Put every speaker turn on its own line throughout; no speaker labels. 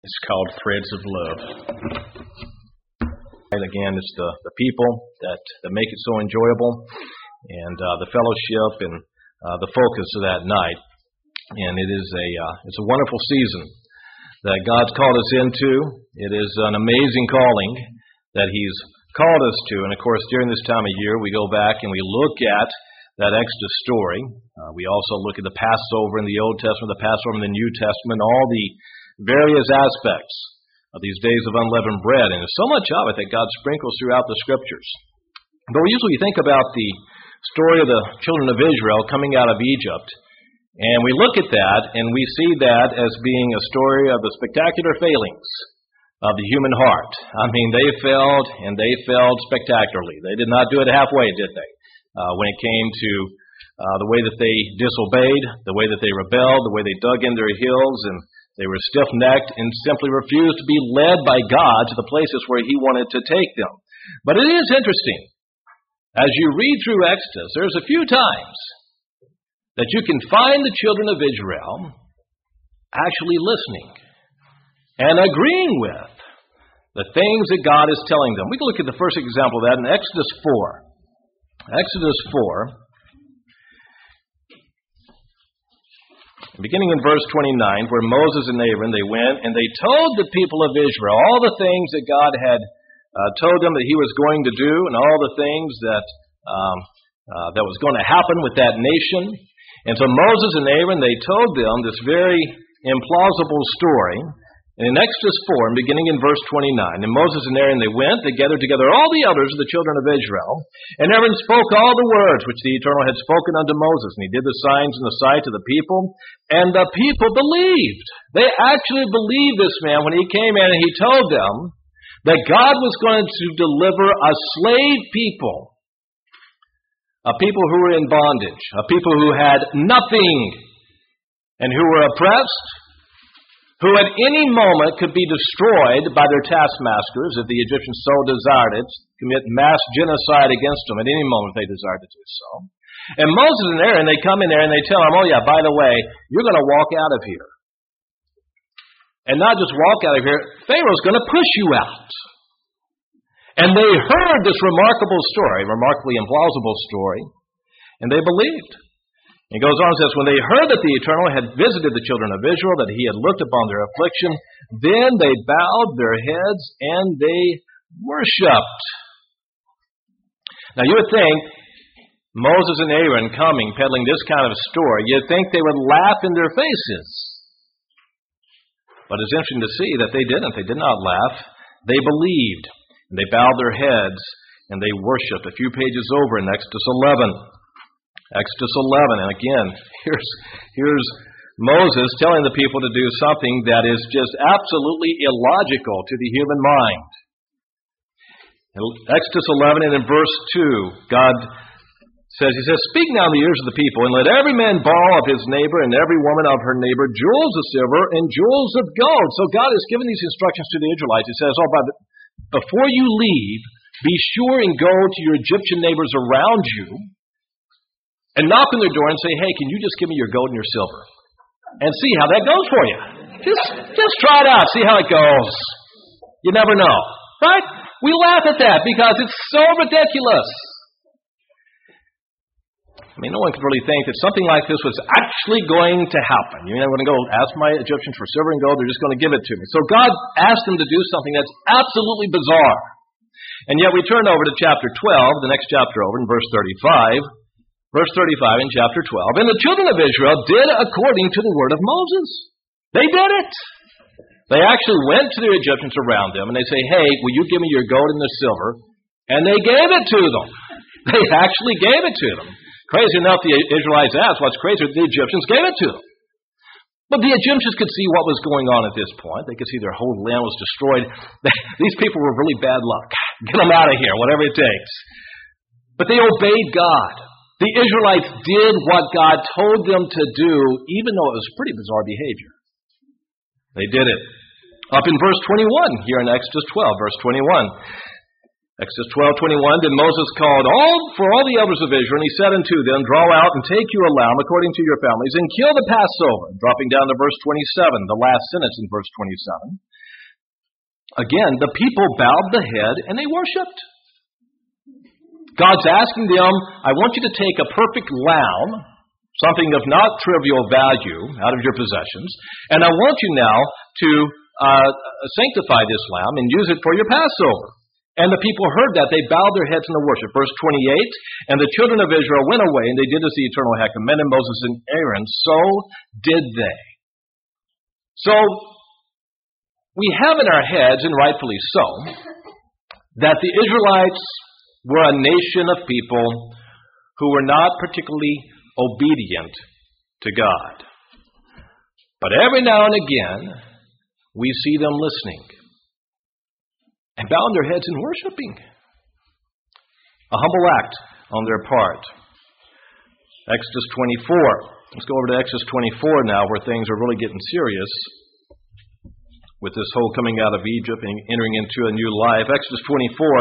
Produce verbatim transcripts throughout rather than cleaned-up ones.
It's called Threads of Love. And again, it's the, the people that, that make it so enjoyable, and uh, the fellowship and uh, the focus of that night. And it is a uh, it's a wonderful season that God's called us into. It is an amazing calling that He's called us to. And of course, during this time of year, we go back and we look at that Exodus story. Uh, we also look at the Passover in the Old Testament, the Passover in the New Testament, all the various aspects of these days of unleavened bread. And there's so much of it that God sprinkles throughout the Scriptures. But we usually think about the story of the children of Israel coming out of Egypt, and we look at that and we see that as being a story of the spectacular failings of the human heart. I mean, they failed, and they failed spectacularly. They did not do it halfway, did they? Uh, when it came to uh, the way that they disobeyed, the way that they rebelled, the way they dug in their heels, and they were stiff-necked and simply refused to be led by God to the places where He wanted to take them. But it is interesting. As you read through Exodus, there's a few times that you can find the children of Israel actually listening and agreeing with the things that God is telling them. We can look at the first example of that in Exodus four. Exodus four, beginning in verse twenty-nine, where Moses and Aaron, they went and they told the people of Israel all the things that God had uh, told them that He was going to do, and all the things that um, uh, that was going to happen with that nation. And so Moses and Aaron, they told them this very implausible story. And in Exodus four, beginning in verse twenty-nine, and Moses and Aaron, they went, they gathered together all the elders of the children of Israel, and Aaron spoke all the words which the Eternal had spoken unto Moses, and he did the signs in the sight of the people, and the people believed. They actually believed this man when he came in and he told them that God was going to deliver a slave people, a people who were in bondage, a people who had nothing, and who were oppressed, who at any moment could be destroyed by their taskmasters if the Egyptians so desired it, commit mass genocide against them at any moment if they desired to do so. And Moses and Aaron, they come in there and they tell them, oh yeah, by the way, you're going to walk out of here. And not just walk out of here, Pharaoh's going to push you out. And they heard this remarkable story, remarkably implausible story, and they believed. It goes on and says, when they heard that the Eternal had visited the children of Israel, that He had looked upon their affliction, then they bowed their heads and they worshipped. Now you would think Moses and Aaron coming, peddling this kind of story, you'd think they would laugh in their faces. But it's interesting to see that they didn't. They did not laugh. They believed, and they bowed their heads, and they worshipped. A few pages over in Exodus eleven. Exodus eleven, and again, here's, here's Moses telling the people to do something that is just absolutely illogical to the human mind. In Exodus eleven and in verse two, God says, He says, speak now in the ears of the people, and let every man borrow of his neighbor and every woman of her neighbor jewels of silver and jewels of gold. So God has given these instructions to the Israelites. He says, oh, by the, before you leave, be sure and go to your Egyptian neighbors around you, and knock on their door and say, hey, can you just give me your gold and your silver? And see how that goes for you. Just, just try it out. See how it goes. You never know. Right? We laugh at that because it's so ridiculous. I mean, no one could really think that something like this was actually going to happen. You know, I'm going to go ask my Egyptians for silver and gold. They're just going to give it to me. So God asked them to do something that's absolutely bizarre. And yet we turn over to chapter twelve, the next chapter over, in verse thirty-five. Verse thirty-five in chapter twelve. And the children of Israel did according to the word of Moses. They did it. They actually went to the Egyptians around them and they say, hey, will you give me your gold and the silver? And they gave it to them. They actually gave it to them. Crazy enough, the Israelites asked, what's crazier? The Egyptians gave it to them. But the Egyptians could see what was going on at this point. They could see their whole land was destroyed. These people were really bad luck. Get them out of here, whatever it takes. But they obeyed God. The Israelites did what God told them to do, even though it was pretty bizarre behavior. They did it. Up in verse twenty-one, here in Exodus twelve, verse twenty-one. Exodus twelve twenty-one, then Moses called all for all the elders of Israel, and he said unto them, draw out and take you a lamb according to your families, and kill the Passover. Dropping down to verse twenty-seven, the last sentence in verse twenty-seven. Again, the people bowed the head and they worshipped. God's asking them, I want you to take a perfect lamb, something of not trivial value out of your possessions, and I want you now to uh, sanctify this lamb and use it for your Passover. And the people heard that. They bowed their heads in the worship. Verse twenty-eight, and the children of Israel went away, and they did as the Eternal had commanded Moses and Aaron. So did they. So, we have in our heads, and rightfully so, that the Israelites were a nation of people who were not particularly obedient to God. But every now and again, we see them listening and bowing their heads and worshiping. A humble act on their part. Exodus twenty-four. Let's go over to Exodus twenty-four now, where things are really getting serious with this whole coming out of Egypt and entering into a new life. Exodus twenty-four,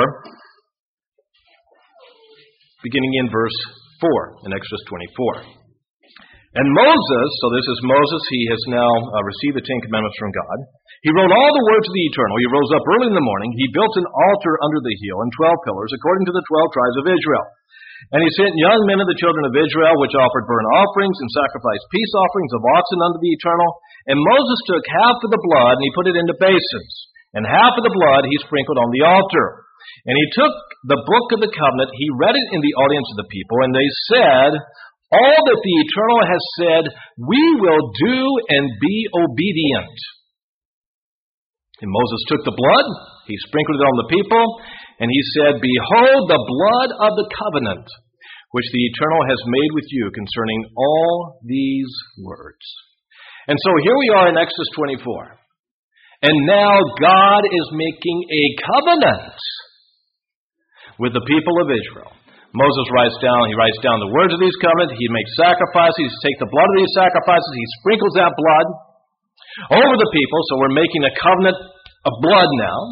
beginning in verse four, in Exodus twenty-four. And Moses, so this is Moses, he has now uh, received the Ten Commandments from God. He wrote all the words of the Eternal. He rose up early in the morning. He built an altar under the hill and twelve pillars, according to the twelve tribes of Israel. And he sent young men of the children of Israel, which offered burnt offerings and sacrificed peace offerings of oxen unto the Eternal. And Moses took half of the blood, and he put it into basins. And half of the blood he sprinkled on the altar. And he took the book of the covenant, he read it in the audience of the people, and they said, all that the Eternal has said, we will do and be obedient. And Moses took the blood, he sprinkled it on the people, and he said, behold the blood of the covenant, which the Eternal has made with you concerning all these words. And so here we are in Exodus twenty-four. And now God is making a covenant with the people of Israel. Moses writes down, he writes down the words of these covenants, he makes sacrifices, he takes the blood of these sacrifices, he sprinkles that blood over the people, so we're making a covenant of blood now.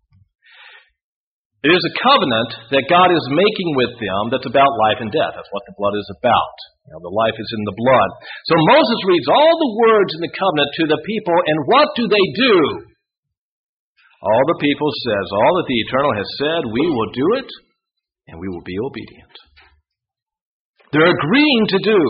It is a covenant that God is making with them that's about life and death. That's what the blood is about. You know, the life is in the blood. So Moses reads all the words in the covenant to the people, and what do they do? All the people says, all that the Eternal has said, we will do it, and we will be obedient. They're agreeing to do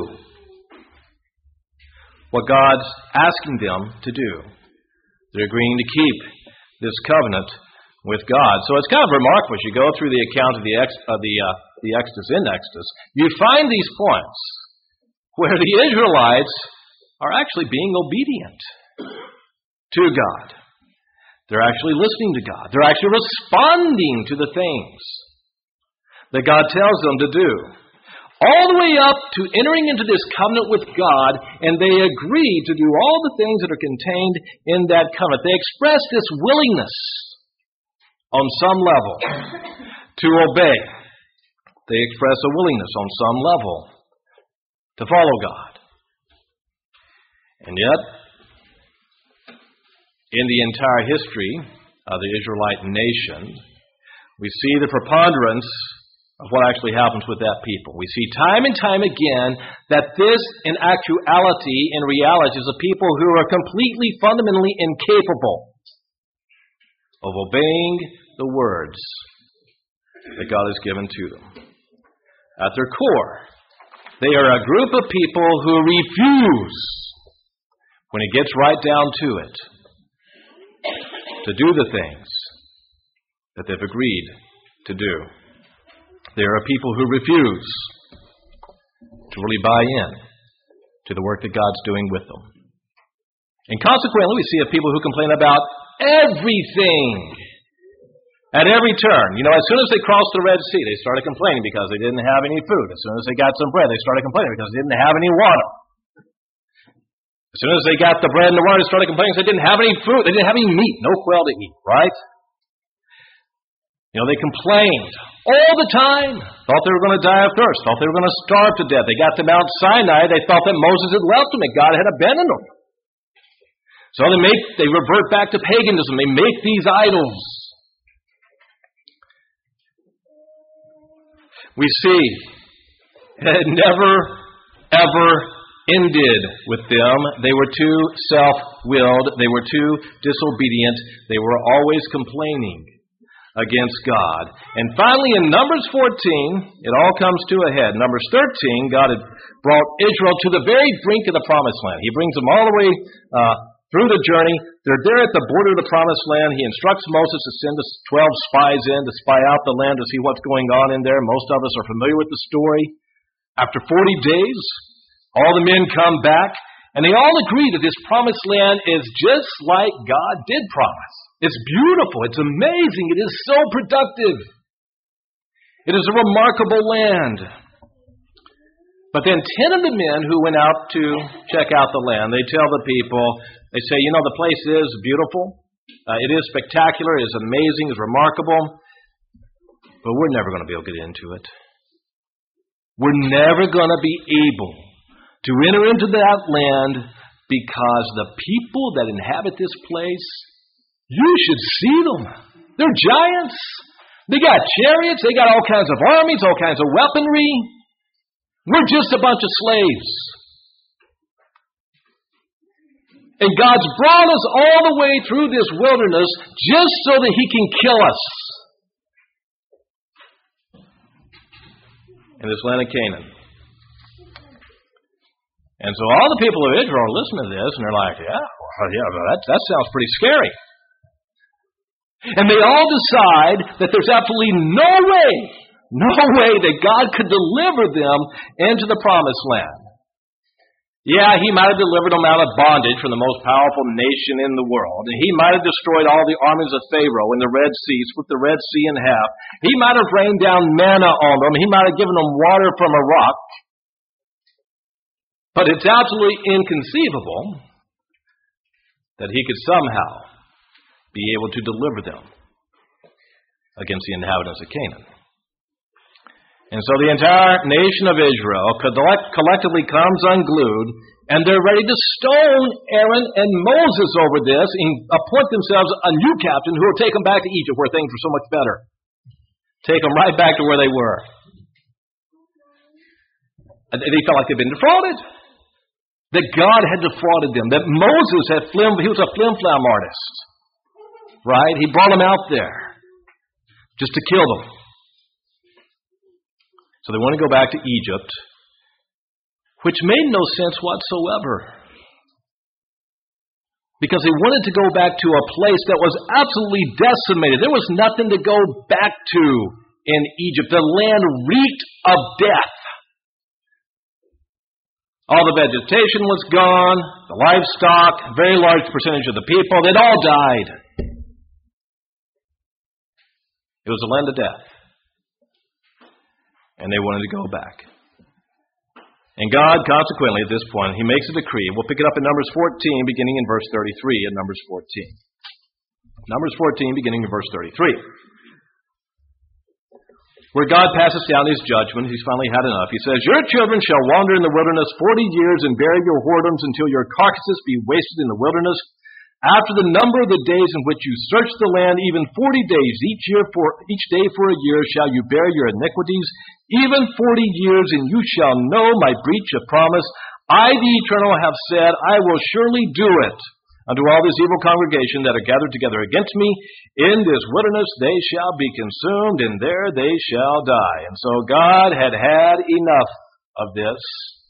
what God's asking them to do. They're agreeing to keep this covenant with God. So it's kind of remarkable as you go through the account of the ex, uh, the uh, the Exodus in Exodus, you find these points where the Israelites are actually being obedient to God. They're actually listening to God. They're actually responding to the things that God tells them to do. All the way up to entering into this covenant with God, and they agree to do all the things that are contained in that covenant. They express this willingness on some level to obey. They express a willingness on some level to follow God. And yet, in the entire history of the Israelite nation, we see the preponderance of what actually happens with that people. We see time and time again that this, in actuality, in reality, is a people who are completely, fundamentally incapable of obeying the words that God has given to them. At their core, they are a group of people who refuse, when it gets right down to it, to do the things that they've agreed to do. There are people who refuse to really buy in to the work that God's doing with them. And consequently, we see a people who complain about everything at every turn. You know, as soon as they crossed the Red Sea, they started complaining because they didn't have any food. As soon as they got some bread, they started complaining because they didn't have any water. As soon as they got the bread and the water, they started complaining because they didn't have any food. They didn't have any meat, no quail to eat, right? You know, they complained all the time. Thought they were going to die of thirst. Thought they were going to starve to death. They got to Mount Sinai. They thought that Moses had left them and God had abandoned them. So they make, they revert back to paganism. They make these idols. We see it never, ever ended with them. They were too self-willed. They were too disobedient. They were always complaining against God. And finally, in Numbers fourteen, it all comes to a head. Numbers thirteen, God had brought Israel to the very brink of the Promised Land. He brings them all the way uh, through the journey. They're there at the border of the Promised Land. He instructs Moses to send the twelve spies in to spy out the land to see what's going on in there. Most of us are familiar with the story. After forty days, all the men come back, and they all agree that this Promised Land is just like God did promise. It's beautiful. It's amazing. It is so productive. It is a remarkable land. But then ten of the men who went out to check out the land, they tell the people, they say, you know, the place is beautiful. Uh, it is spectacular. It is amazing. It's remarkable. But we're never going to be able to get into it. We're never going to be able to enter into that land because the people that inhabit this place, you should see them. They're giants. They got chariots. They got all kinds of armies, all kinds of weaponry. We're just a bunch of slaves. And God's brought us all the way through this wilderness just so that He can kill us. In this land of Canaan. And so all the people of Israel are listening to this, and they're like, yeah, well, yeah, that, that sounds pretty scary. And they all decide that there's absolutely no way, no way that God could deliver them into the Promised Land. Yeah, He might have delivered them out of bondage from the most powerful nation in the world. And He might have destroyed all the armies of Pharaoh in the Red Sea, split the Red Sea in half. He might have rained down manna on them. He might have given them water from a rock. But it's absolutely inconceivable that He could somehow be able to deliver them against the inhabitants of Canaan. And so the entire nation of Israel collectively comes unglued, and they're ready to stone Aaron and Moses over this and appoint themselves a new captain who will take them back to Egypt where things were so much better. Take them right back to where they were. And they felt like they'd been defrauded. That God had defrauded them. That Moses had flim, he was a flim-flam artist. Right? He brought them out there just to kill them. So they want to go back to Egypt, which made no sense whatsoever. Because they wanted to go back to a place that was absolutely decimated. There was nothing to go back to in Egypt. The land reeked of death. All the vegetation was gone, the livestock, a very large percentage of the people, they'd all died. It was a land of death. And they wanted to go back. And God, consequently, at this point, He makes a decree. We'll pick it up in Numbers fourteen, beginning in verse thirty-three, in Numbers fourteen. Numbers fourteen, beginning in verse thirty-three. Where God passes down His judgment, He's finally had enough. He says, your children shall wander in the wilderness forty years and bear your whoredoms until your carcasses be wasted in the wilderness. After the number of the days in which you search the land, even forty days, each year for each day for a year, shall you bear your iniquities, even forty years, and you shall know my breach of promise. I, the Eternal, have said, I will surely do it unto all this evil congregation that are gathered together against me. In this wilderness they shall be consumed, and there they shall die. And so God had had enough of this.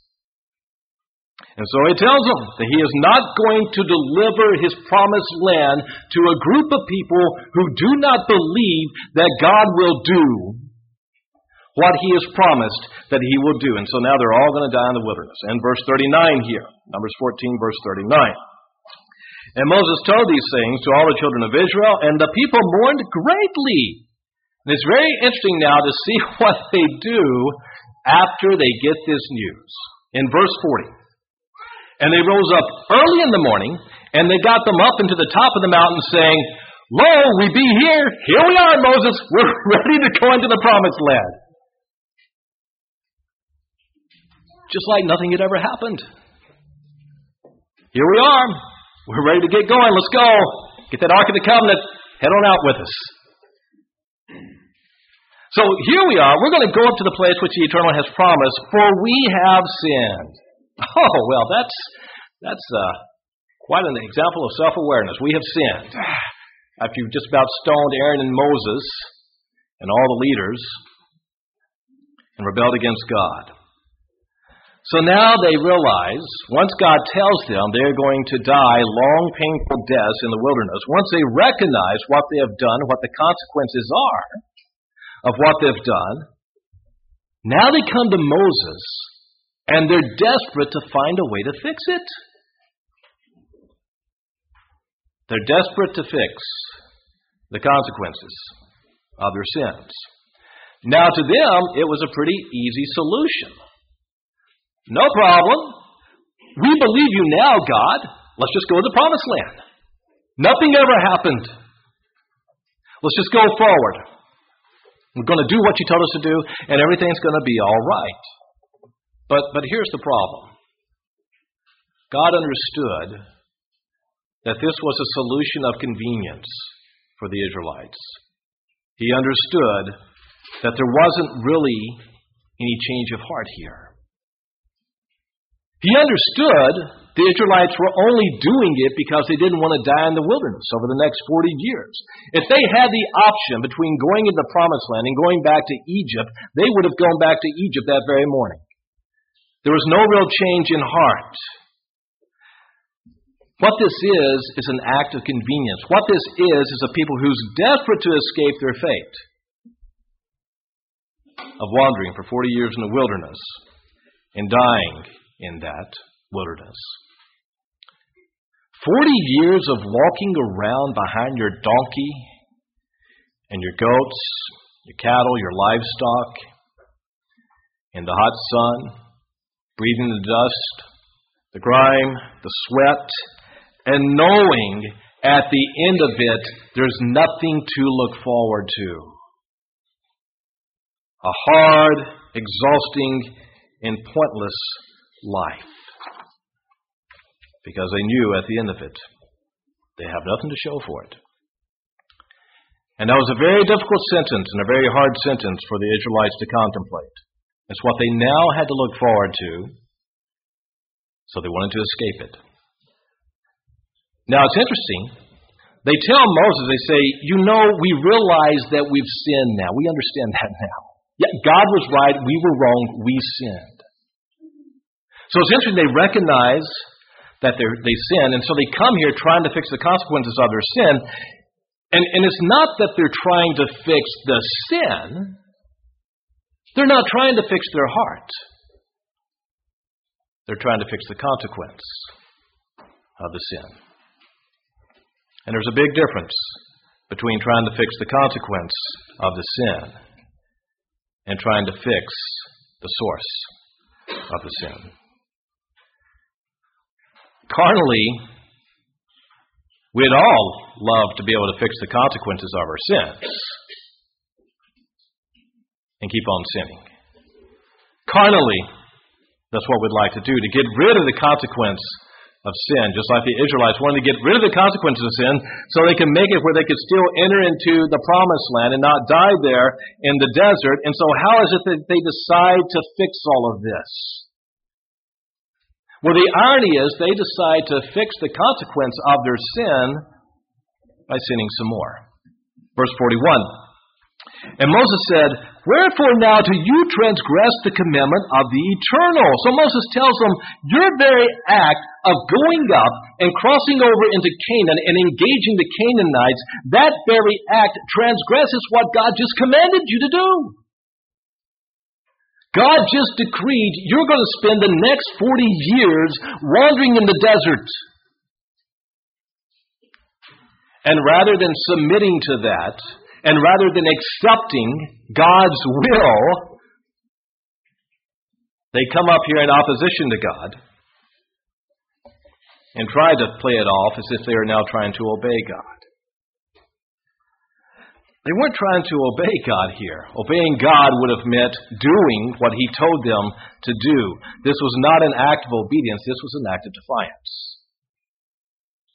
And so He tells them that He is not going to deliver His promised land to a group of people who do not believe that God will do what He has promised that He will do. And so now they're all going to die in the wilderness. And verse thirty-nine here, Numbers fourteen, verse thirty-nine. And Moses told these things to all the children of Israel, and the people mourned greatly. And it's very interesting now to see what they do after they get this news. In verse forty. And they rose up early in the morning, and they got them up into the top of the mountain, saying, lo, we be here. Here we are, Moses. We're ready to go into the promised land. Just like nothing had ever happened. Here we are. We're ready to get going. Let's go. Get that Ark of the Covenant. Head on out with us. So here we are. We're going to go up to the place which the Eternal has promised, for we have sinned. Oh, well, that's that's uh, quite an example of self-awareness. We have sinned. After you've just about stoned Aaron and Moses and all the leaders and rebelled against God. So now they realize, once God tells them they're going to die long, painful deaths in the wilderness, once they recognize what they have done, what the consequences are of what they've done, now they come to Moses, and they're desperate to find a way to fix it. They're desperate to fix the consequences of their sins. Now to them, it was a pretty easy solution. No problem. We believe you now, God. Let's just go to the promised land. Nothing ever happened. Let's just go forward. We're going to do what you told us to do, and everything's going to be all right. But, but here's the problem. God understood that this was a solution of convenience for the Israelites. He understood that there wasn't really any change of heart here. He understood the Israelites were only doing it because they didn't want to die in the wilderness over the next forty years. If they had the option between going into the promised land and going back to Egypt, they would have gone back to Egypt that very morning. There was no real change in heart. What this is, is an act of convenience. What this is, is a people who's desperate to escape their fate of wandering for forty years in the wilderness and dying in that wilderness. Forty years of walking around behind your donkey and your goats, your cattle, your livestock, in the hot sun, breathing the dust, the grime, the sweat, and knowing at the end of it, there's nothing to look forward to. A hard, exhausting, and pointless life. Because they knew at the end of it, they have nothing to show for it. And that was a very difficult sentence and a very hard sentence for the Israelites to contemplate. It's what they now had to look forward to, so they wanted to escape it. Now it's interesting. They tell Moses, they say, you know, we realize that we've sinned now. We understand that now. Yeah, God was right, we were wrong, we sinned. So it's interesting, they recognize that they sin, and so they come here trying to fix the consequences of their sin. And, and it's not that they're trying to fix the sin. They're not trying to fix their heart. They're trying to fix the consequence of the sin. And there's a big difference between trying to fix the consequence of the sin and trying to fix the source of the sin. Carnally, we'd all love to be able to fix the consequences of our sins and keep on sinning. Carnally, that's what we'd like to do, to get rid of the consequence of sin, just like the Israelites wanted to get rid of the consequences of sin so they can make it where they could still enter into the promised land and not die there in the desert. And so how is it that they decide to fix all of this? Well, the irony is they decide to fix the consequence of their sin by sinning some more. Verse forty-one. And Moses said, wherefore now do you transgress the commandment of the Eternal? So Moses tells them, your very act of going up and crossing over into Canaan and engaging the Canaanites, that very act transgresses what God just commanded you to do. God just decreed you're going to spend the next forty years wandering in the desert. And rather than submitting to that, and rather than accepting God's will, they come up here in opposition to God and try to play it off as if they are now trying to obey God. They weren't trying to obey God here. Obeying God would have meant doing what He told them to do. This was not an act of obedience. This was an act of defiance.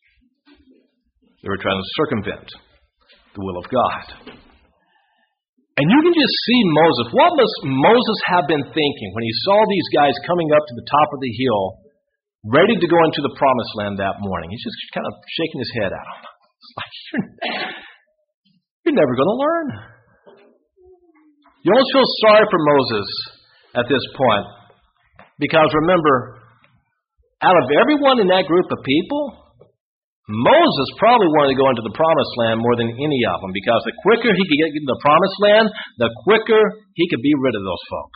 They were trying to circumvent the will of God. And you can just see Moses. What must Moses have been thinking when he saw these guys coming up to the top of the hill, ready to go into the promised land that morning? He's just kind of shaking his head at them. It's like, you're, you're never going to learn. You almost feel sorry for Moses at this point. Because remember, out of everyone in that group of people, Moses probably wanted to go into the promised land more than any of them, because the quicker he could get into the promised land, the quicker he could be rid of those folks.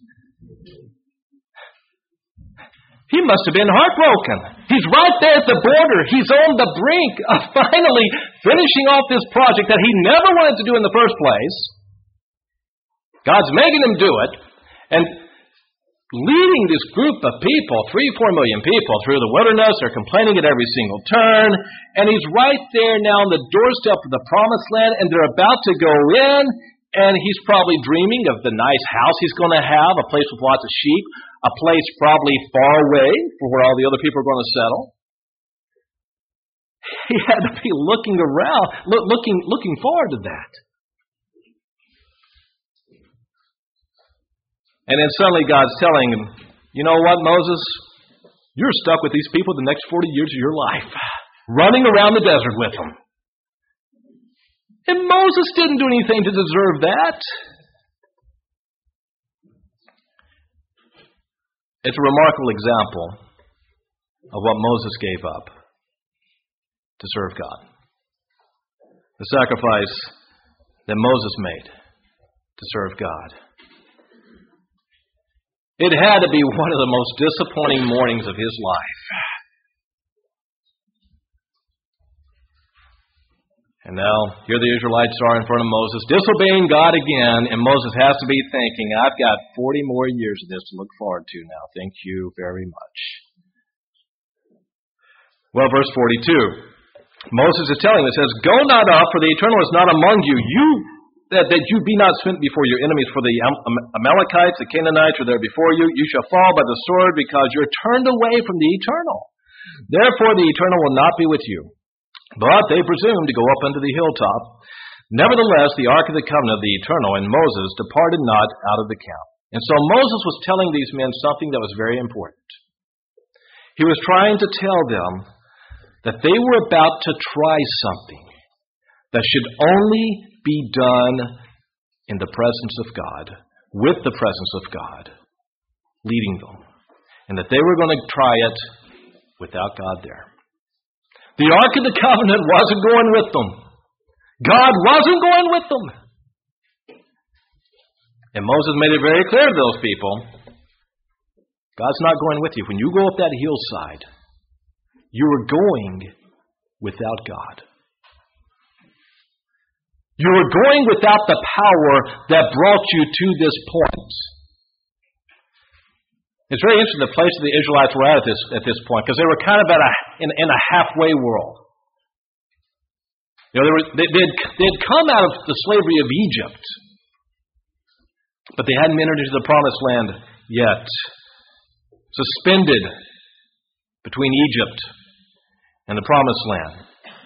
He must have been heartbroken. He's right there at the border. He's on the brink of finally finishing off this project that he never wanted to do in the first place. God's making him do it, and leading this group of people, three, four million people, through the wilderness. They're complaining at every single turn. And he's right there now on the doorstep of the promised land, and they're about to go in, and he's probably dreaming of the nice house he's going to have, a place with lots of sheep, a place probably far away from where all the other people are going to settle. He had to be looking around, look, looking, looking forward to that. And then suddenly God's telling him, you know what, Moses? You're stuck with these people the next forty years of your life, running around the desert with them. And Moses didn't do anything to deserve that. It's a remarkable example of what Moses gave up to serve God. The sacrifice that Moses made to serve God. It had to be one of the most disappointing mornings of his life. And now, here the Israelites are in front of Moses, disobeying God again, and Moses has to be thinking, I've got forty more years of this to look forward to now. Thank you very much. Well, verse forty-two. Moses is telling them, it says, Go not up, for the Eternal is not among you. You That, that you be not smitten before your enemies, for the Amalekites, the Canaanites are there before you. You shall fall by the sword, because you're turned away from the Eternal. Therefore the Eternal will not be with you. But they presumed to go up unto the hilltop. Nevertheless, the ark of the covenant of the Eternal and Moses departed not out of the camp. And so Moses was telling these men something that was very important. He was trying to tell them that they were about to try something that should only be done in the presence of God, with the presence of God, leading them. And that they were going to try it without God there. The Ark of the Covenant wasn't going with them. God wasn't going with them. And Moses made it very clear to those people, God's not going with you. When you go up that hillside, you are going without God. You were going without the power that brought you to this point. It's very interesting the place the Israelites were at at this, at this point, because they were kind of at a, in, in a halfway world. You know, they were, they, they'd, they'd come out of the slavery of Egypt, but they hadn't entered into the promised land yet. Suspended between Egypt and the promised land.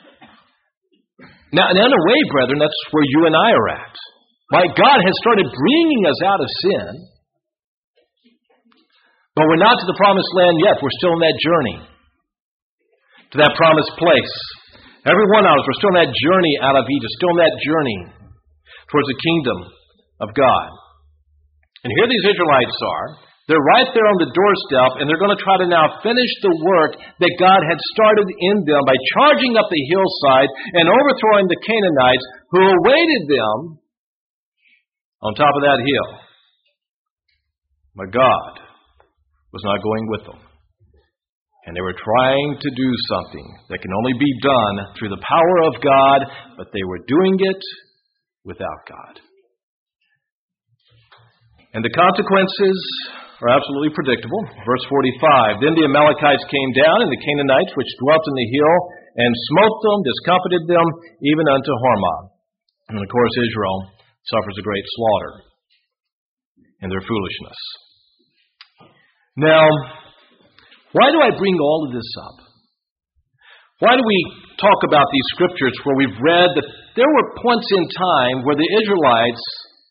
Now, in a way, brethren, that's where you and I are at. Right? God has started bringing us out of sin, but we're not to the promised land yet. We're still in that journey to that promised place. Every one of us, we're still in that journey out of Egypt, still in that journey towards the kingdom of God. And here these Israelites are. They're right there on the doorstep, and they're going to try to now finish the work that God had started in them by charging up the hillside and overthrowing the Canaanites who awaited them on top of that hill. But God was not going with them. And they were trying to do something that can only be done through the power of God, but they were doing it without God. And the consequences are absolutely predictable. Verse forty-five, Then the Amalekites came down, and the Canaanites which dwelt in the hill, and smote them, discomfited them, even unto Hormah. And of course Israel suffers a great slaughter in their foolishness. Now, why do I bring all of this up? Why do we talk about these scriptures where we've read that there were points in time where the Israelites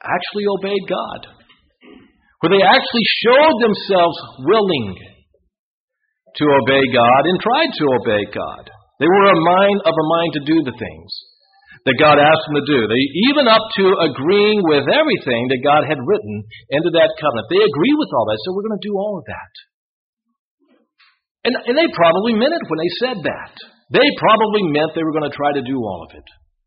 actually obeyed God, where they actually showed themselves willing to obey God and tried to obey God. They were a mind of a mind to do the things that God asked them to do. They even up to agreeing with everything that God had written into that covenant. They agree with all that, so we're going to do all of that. And, and they probably meant it when they said that. They probably meant they were going to try to do all of it.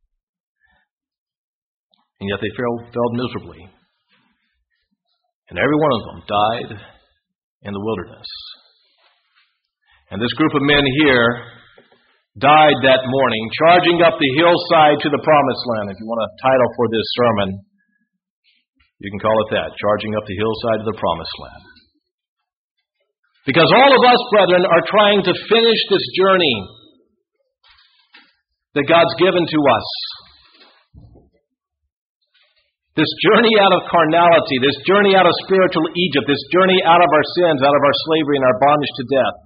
And yet they failed, failed miserably. And every one of them died in the wilderness. And this group of men here died that morning, charging up the hillside to the promised land. If you want a title for this sermon, you can call it that, Charging Up the Hillside to the Promised Land. Because all of us, brethren, are trying to finish this journey that God's given to us. This journey out of carnality, this journey out of spiritual Egypt, this journey out of our sins, out of our slavery and our bondage to death.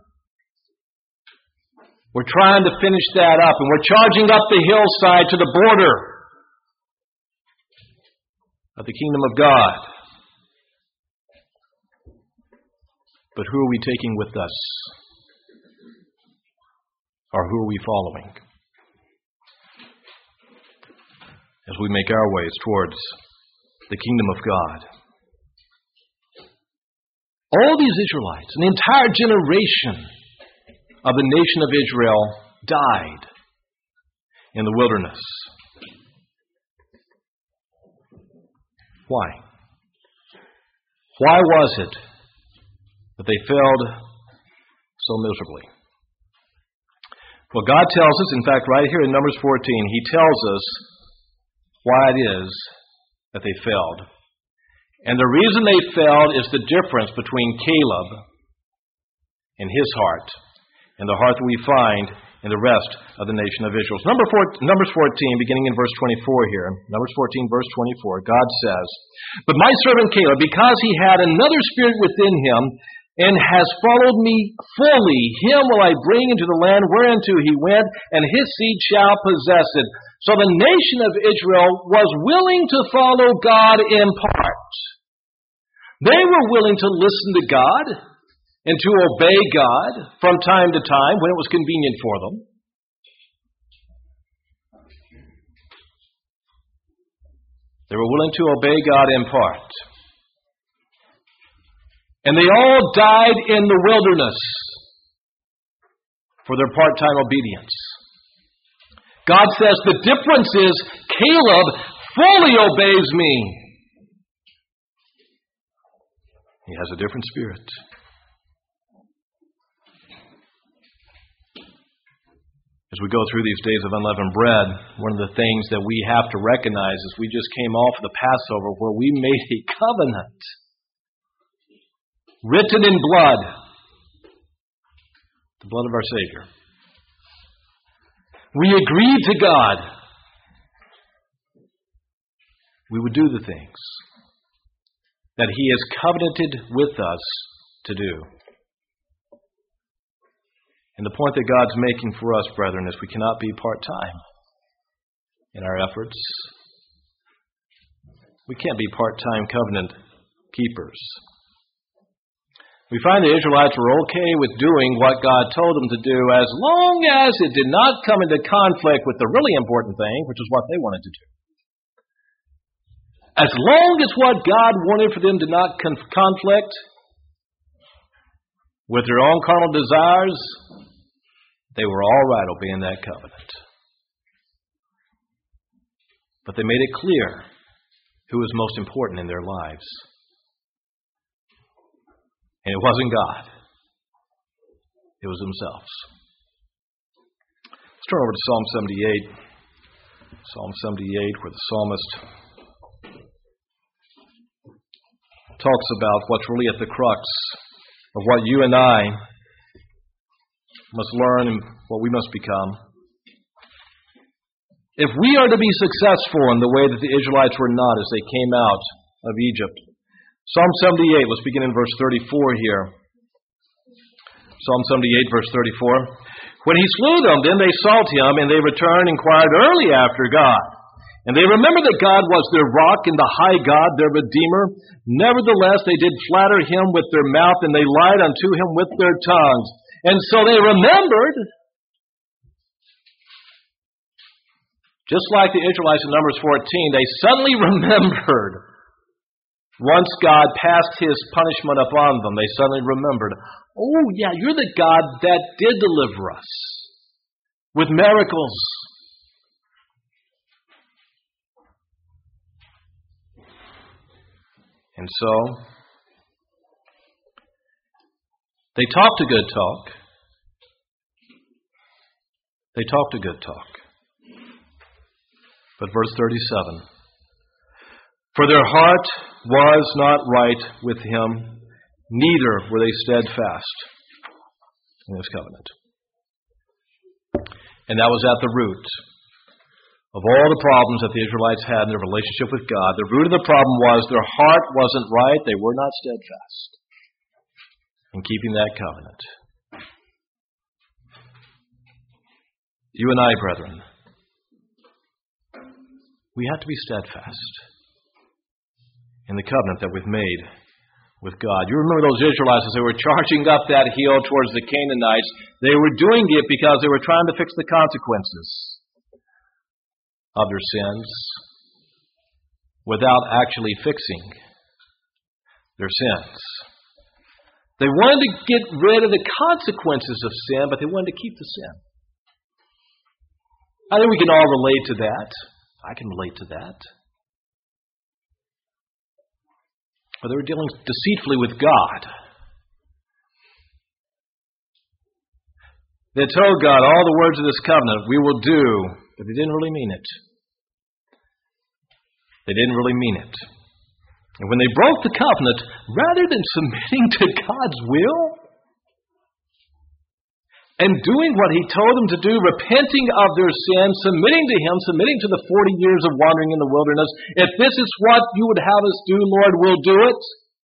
We're trying to finish that up, and we're charging up the hillside to the border of the kingdom of God. But who are we taking with us? Or who are we following as we make our ways towards the kingdom of God? All these Israelites, an entire generation of the nation of Israel, died in the wilderness. Why? Why was it that they failed so miserably? Well, God tells us, in fact, right here in Numbers fourteen, He tells us why it is that they failed. And the reason they failed is the difference between Caleb and his heart and the heart that we find in the rest of the nation of Israel. Number four, Numbers fourteen, beginning in verse twenty-four here. Numbers fourteen, verse twenty-four, God says, "But my servant Caleb, because he had another spirit within him, and has followed me fully, him will I bring into the land whereunto he went, and his seed shall possess it." So the nation of Israel was willing to follow God in part. They were willing to listen to God and to obey God from time to time when it was convenient for them. They were willing to obey God in part. And they all died in the wilderness for their part-time obedience. God says the difference is Caleb fully obeys me. He has a different spirit. As we go through these days of unleavened bread, one of the things that we have to recognize is we just came off the Passover where we made a covenant written in blood, the blood of our Savior. We agreed to God we would do the things that He has covenanted with us to do. And the point that God's making for us, brethren, is we cannot be part-time in our efforts. We can't be part-time covenant keepers. We find the Israelites were okay with doing what God told them to do as long as it did not come into conflict with the really important thing, which is what they wanted to do. As long as what God wanted for them did not con- conflict with their own carnal desires, they were all right obeying that covenant. But they made it clear who was most important in their lives. And it wasn't God. It was themselves. Let's turn over to Psalm seventy-eight. Psalm seventy-eight, where the psalmist talks about what's really at the crux of what you and I must learn and what we must become. If we are to be successful in the way that the Israelites were not as they came out of Egypt, Psalm seventy-eight, let's begin in verse thirty-four here. Psalm seventy-eight, verse thirty-four. When he slew them, then they sought him, and they returned and inquired early after God. And they remembered that God was their rock and the high God, their Redeemer. Nevertheless, they did flatter him with their mouth, and they lied unto him with their tongues. And so they remembered, just like the Israelites in Numbers fourteen, they suddenly remembered. Once God passed his punishment upon them, they suddenly remembered, oh yeah, you're the God that did deliver us with miracles. And so, they talked a good talk. They talked a good talk. But verse thirty-seven, for their heart was not right with him, neither were they steadfast in his covenant. And that was at the root of all the problems that the Israelites had in their relationship with God. The root of the problem was their heart wasn't right. They were not steadfast in keeping that covenant. You and I, brethren, we have to be steadfast in the covenant that we've made with God. You remember those Israelites as they were charging up that hill towards the Canaanites. They were doing it because they were trying to fix the consequences of their sins without actually fixing their sins. They wanted to get rid of the consequences of sin, but they wanted to keep the sin. I think we can all relate to that. I can relate to that. But they were dealing deceitfully with God. They told God all the words of this covenant we will do, but they didn't really mean it. They didn't really mean it. And when they broke the covenant, rather than submitting to God's will and doing what he told them to do, repenting of their sin, submitting to him, submitting to the forty years of wandering in the wilderness, if this is what you would have us do, Lord, we'll do it.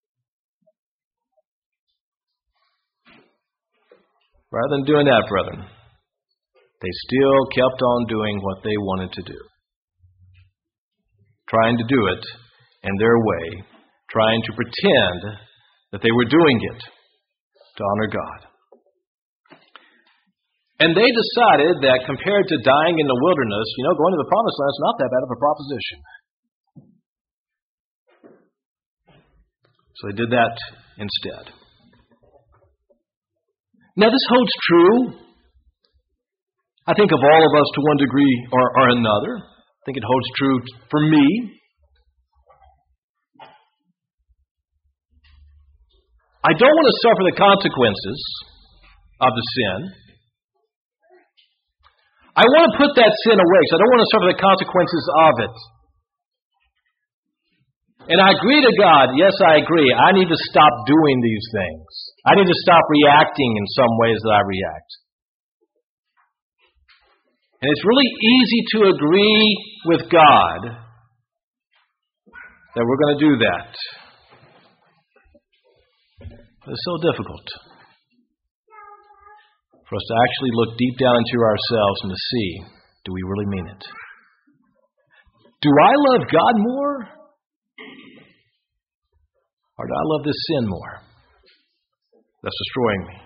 Rather than doing that, brethren, they still kept on doing what they wanted to do. Trying to do it in their way, trying to pretend that they were doing it to honor God. And they decided that compared to dying in the wilderness, you know, going to the promised land is not that bad of a proposition. So they did that instead. Now this holds true, I think, of all of us to one degree or, or another. I think it holds true for me. I don't want to suffer the consequences of the sin. I want to put that sin away, so I don't want to suffer the consequences of it. And I agree to God, yes, I agree, I need to stop doing these things. I need to stop reacting in some ways that I react. And it's really easy to agree with God that we're going to do that. But it's so difficult for us to actually look deep down into ourselves and to see, do we really mean it? Do I love God more? Or do I love this sin more that's destroying me?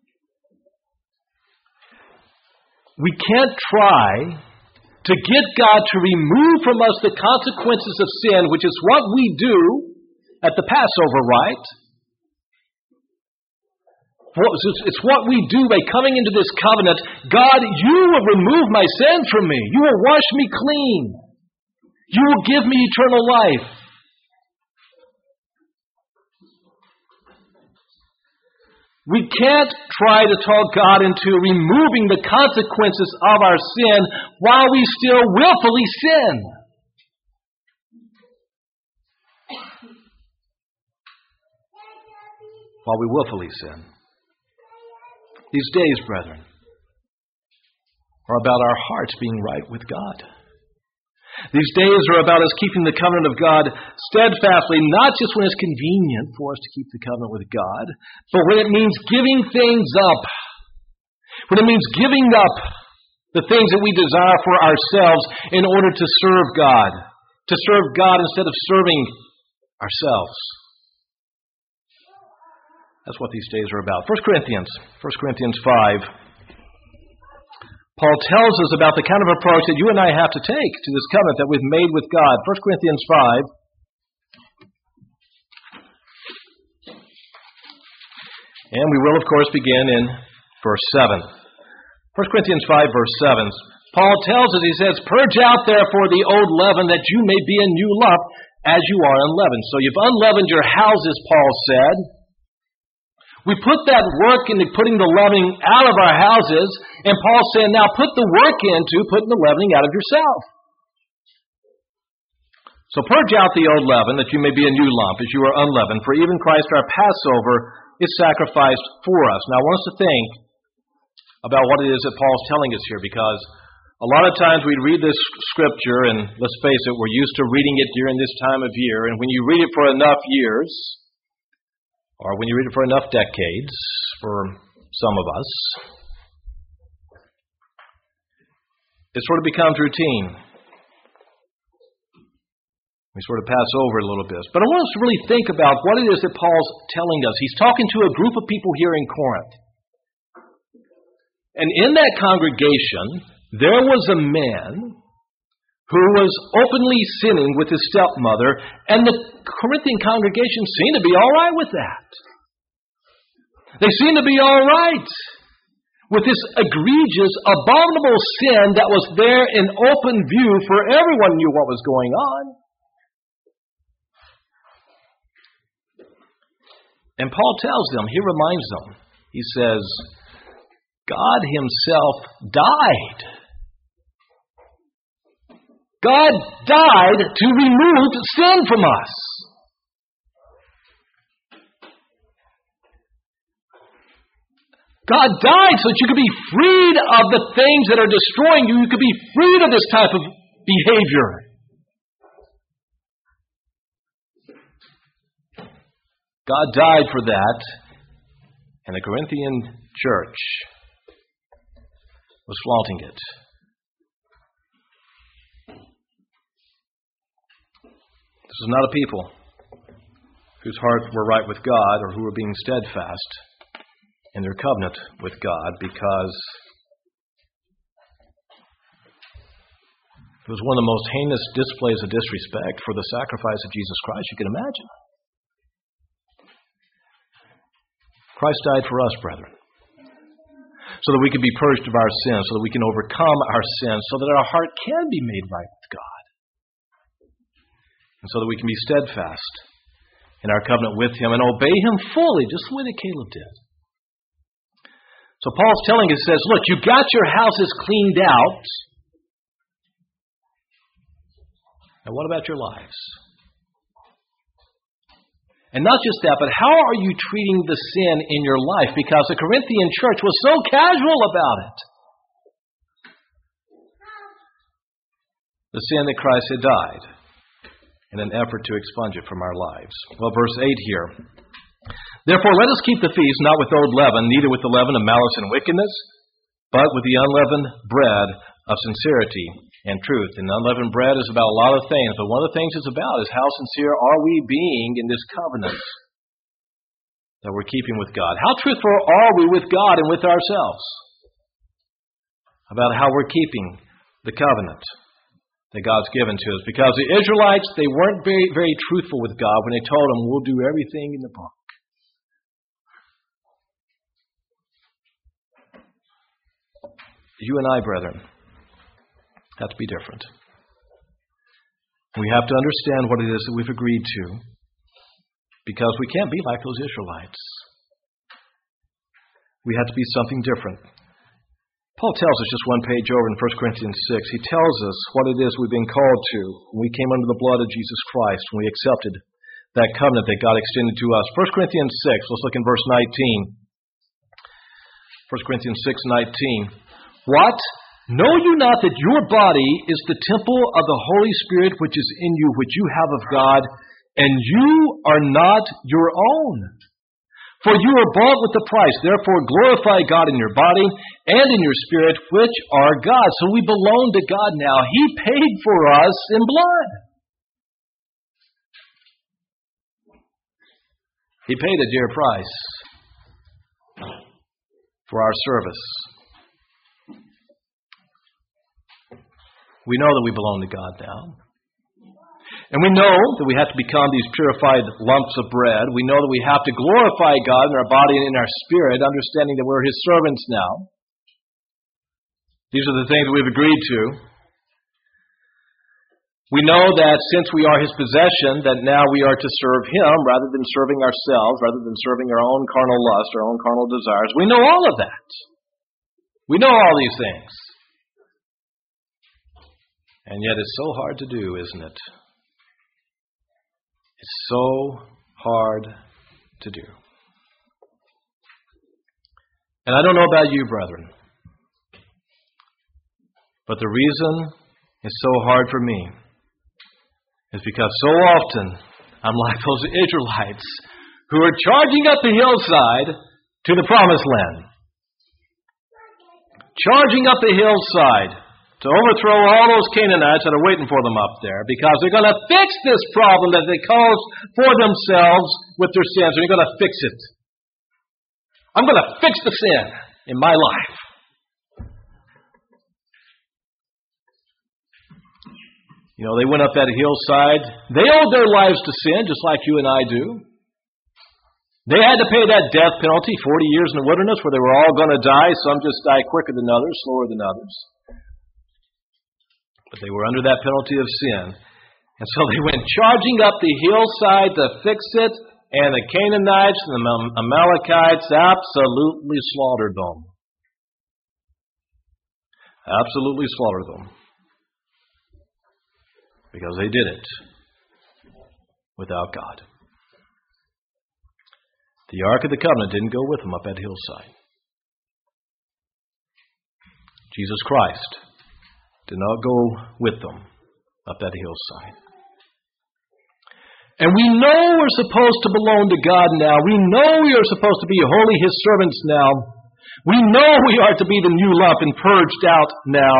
We can't try to get God to remove from us the consequences of sin, which is what we do at the Passover rite. It's what we do by coming into this covenant. God, you will remove my sin from me. You will wash me clean. You will give me eternal life. We can't try to talk God into removing the consequences of our sin while we still willfully sin. While we willfully sin. These days, brethren, are about our hearts being right with God. These days are about us keeping the covenant of God steadfastly, not just when it's convenient for us to keep the covenant with God, but when it means giving things up. When it means giving up The things that we desire for ourselves in order to serve God. To serve God instead of serving ourselves. That's what these days are about. First Corinthians, First Corinthians five. Paul tells us about the kind of approach that you and I have to take to this covenant that we've made with God. First Corinthians five. And we will, of course, begin in verse seven. First Corinthians five, verse seven. Paul tells us, he says, "Purge out therefore the old leaven, that you may be a new lump, as you are unleavened." So you've unleavened your houses, Paul said. We put that work into putting the leavening out of our houses, and Paul said, now put the work into putting the leavening out of yourself. So purge out the old leaven, that you may be a new lump, as you are unleavened. For even Christ our Passover is sacrificed for us. Now I want us to think about what it is that Paul's telling us here, because a lot of times we read this scripture, and let's face it, we're used to reading it during this time of year, and when you read it for enough years, or when you read it for enough decades, for some of us, it sort of becomes routine. We sort of pass over it a little bit. But I want us to really think about what it is that Paul's telling us. He's talking to a group of people here in Corinth. And in that congregation, there was a man who was openly sinning with his stepmother, and the Corinthian congregation seemed to be all right with that. They seemed to be all right with this egregious, abominable sin that was there in open view for everyone knew what was going on. And Paul tells them, he reminds them, he says, God himself died. God died to remove sin from us. God died so that you could be freed of the things that are destroying you. You could be freed of this type of behavior. God died for that, and the Corinthian church was flaunting it. This is not a people whose hearts were right with God or who were being steadfast in their covenant with God, because it was one of the most heinous displays of disrespect for the sacrifice of Jesus Christ you can imagine. Christ died for us, brethren, so that we can be purged of our sins, so that we can overcome our sins, so that our heart can be made right with God, and so that we can be steadfast in our covenant with Him and obey Him fully, just the way that Caleb did. So Paul's telling us, he says, look, you got your houses cleaned out. And what about your lives? And not just that, but how are you treating the sin in your life? Because the Corinthian church was so casual about it. The sin that Christ had died in an effort to expunge it from our lives. Well, verse eight here. Therefore, let us keep the feast not with old leaven, neither with the leaven of malice and wickedness, but with the unleavened bread of sincerity and truth. And unleavened bread is about a lot of things, but one of the things it's about is how sincere are we being in this covenant that we're keeping with God? How truthful are we with God and with ourselves about how we're keeping the covenant that God's given to us? Because the Israelites, they weren't very, very truthful with God when they told Him, we'll do everything in the book. You and I, brethren, have to be different. We have to understand what it is that we've agreed to, because we can't be like those Israelites. We have to be something different. Paul tells us just one page over in First Corinthians six. He tells us what it is we've been called to when we came under the blood of Jesus Christ, when we accepted that covenant that God extended to us. First Corinthians six, let's look in verse nineteen. First Corinthians six nineteen. What? Know you not that your body is the temple of the Holy Spirit which is in you, which you have of God, and you are not your own? For you are bought with a price. Therefore glorify God in your body and in your spirit, which are God. So we belong to God now. He paid for us in blood. He paid a dear price for our service. We know that we belong to God now. And we know that we have to become these purified lumps of bread. We know that we have to glorify God in our body and in our spirit, understanding that we're His servants now. These are the things we've agreed to. We know that since we are His possession, that now we are to serve Him rather than serving ourselves, rather than serving our own carnal lust, our own carnal desires. We know all of that. We know all these things. And yet it's so hard to do, isn't it? It's so hard to do. And I don't know about you, brethren, but the reason it's so hard for me is because so often I'm like those Israelites who are charging up the hillside to the promised land. Charging up the hillside to overthrow all those Canaanites that are waiting for them up there, because they're going to fix this problem that they caused for themselves with their sins. They're going to fix it. I'm going to fix the sin in my life. You know, they went up that hillside. They owed their lives to sin, just like you and I do. They had to pay that death penalty, forty years in the wilderness, where they were all going to die. Some just die quicker than others, slower than others. But they were under that penalty of sin. And so they went charging up the hillside to fix it, and the Canaanites and the Amalekites absolutely slaughtered them. Absolutely slaughtered them. Because they did it without God. The Ark of the Covenant didn't go with them up that hillside. Jesus Christ did not go with them up that hillside. And we know we're supposed to belong to God now. We know we are supposed to be wholly His servants now. We know we are to be the new lump and purged out now.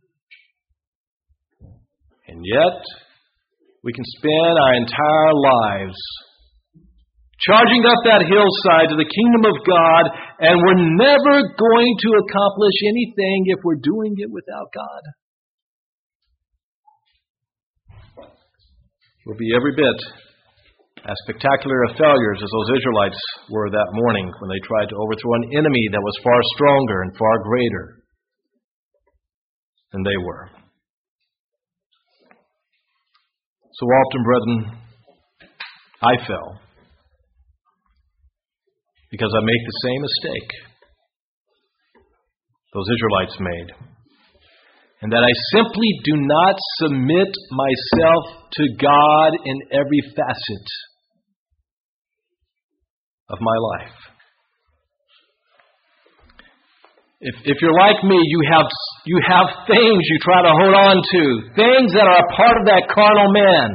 And yet, we can spend our entire lives charging up that hillside to the kingdom of God, and we're never going to accomplish anything if we're doing it without God. We'll be every bit as spectacular of failures as those Israelites were that morning when they tried to overthrow an enemy that was far stronger and far greater than they were. So often, brethren, I fell because I make the same mistake those Israelites made, and that I simply do not submit myself to God in every facet of my life. If, if you're like me, you have, you have things you try to hold on to, things that are a part of that carnal man,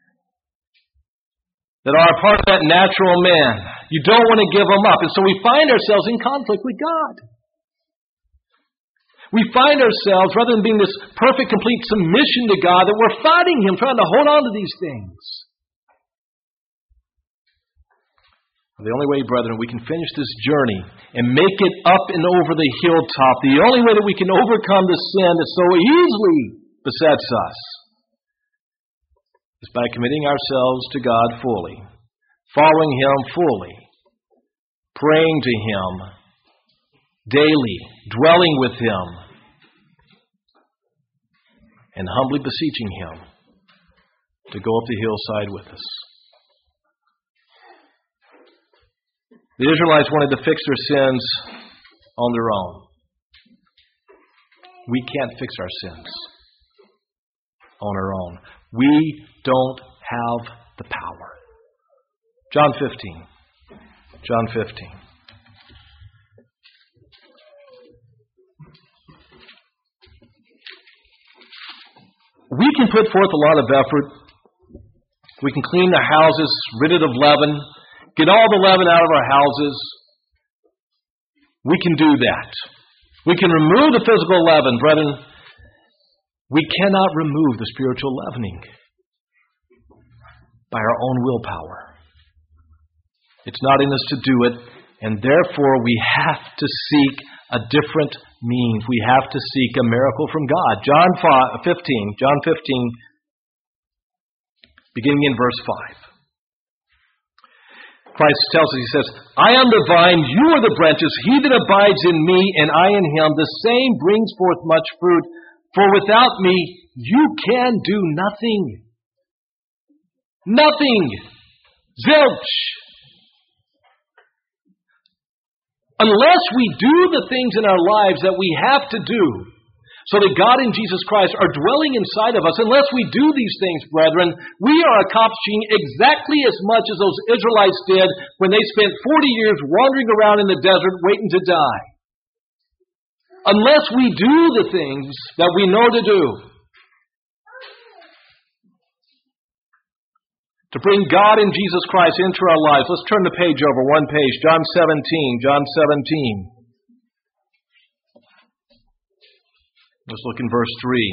that are a part of that natural man. You don't want to give them up. And so we find ourselves in conflict with God. We find ourselves, rather than being this perfect, complete submission to God, that we're fighting Him, trying to hold on to these things. The only way, brethren, we can finish this journey and make it up and over the hilltop, the only way that we can overcome the sin that so easily besets us, is by committing ourselves to God fully, following Him fully, praying to Him daily, dwelling with Him, and humbly beseeching Him to go up the hillside with us. The Israelites wanted to fix their sins on their own. We can't fix our sins on our own. We don't have the power. John fifteen. John fifteen. We can put forth a lot of effort. We can clean the houses, rid it of leaven, get all the leaven out of our houses. We can do that. We can remove the physical leaven, brethren. We cannot remove the spiritual leavening by our own willpower. It's not in us to do it, and therefore we have to seek a different means. We have to seek a miracle from God. John fifteen, John fifteen, beginning in verse five. Christ tells us, He says, I am the vine, you are the branches. He that abides in me and I in him, the same brings forth much fruit. For without me, you can do nothing. Nothing. Zilch. Unless we do the things in our lives that we have to do, so that God and Jesus Christ are dwelling inside of us, unless we do these things, brethren, we are accomplishing exactly as much as those Israelites did when they spent forty years wandering around in the desert waiting to die. Unless we do the things that we know to do, to bring God and Jesus Christ into our lives. Let's turn the page over, one page, John seventeen, John seventeen. Let's look in verse three.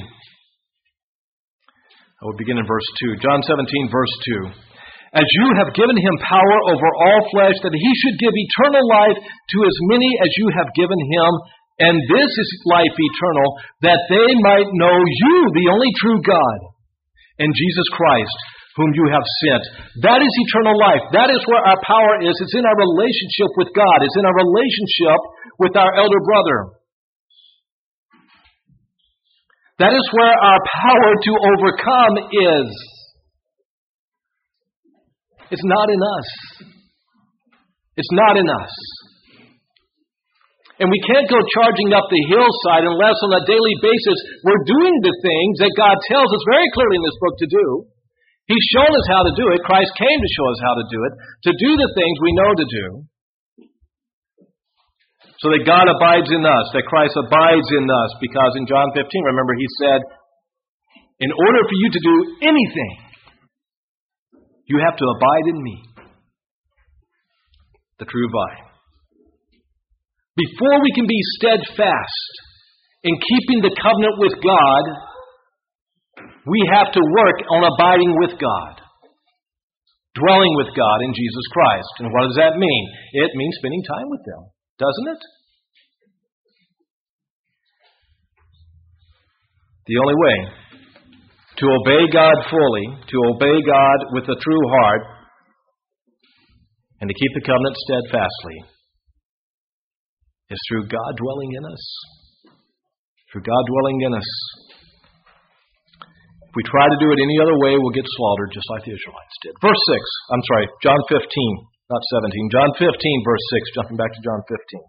I will begin in verse two. John seventeen, verse two. As you have given him power over all flesh, that he should give eternal life to as many as you have given him, and this is life eternal, that they might know you, the only true God, and Jesus Christ, whom you have sent. That is eternal life. That is where our power is. It's in our relationship with God. It's in our relationship with our elder brother. That is where our power to overcome is. It's not in us. It's not in us. And we can't go charging up the hillside unless on a daily basis we're doing the things that God tells us very clearly in this book to do. He's shown us how to do it. Christ came to show us how to do it. To do the things we know to do. So that God abides in us, that Christ abides in us. Because in John fifteen, remember, He said, in order for you to do anything, you have to abide in me, the true vine. Before we can be steadfast in keeping the covenant with God, we have to work on abiding with God, dwelling with God in Jesus Christ. And what does that mean? It means spending time with them, doesn't it? The only way to obey God fully, to obey God with a true heart, and to keep the covenant steadfastly, is through God dwelling in us. Through God dwelling in us. If we try to do it any other way, we'll get slaughtered just like the Israelites did. Verse six. I'm sorry, John fifteen, not seventeen. John fifteen, verse six. Jumping back to John fifteen.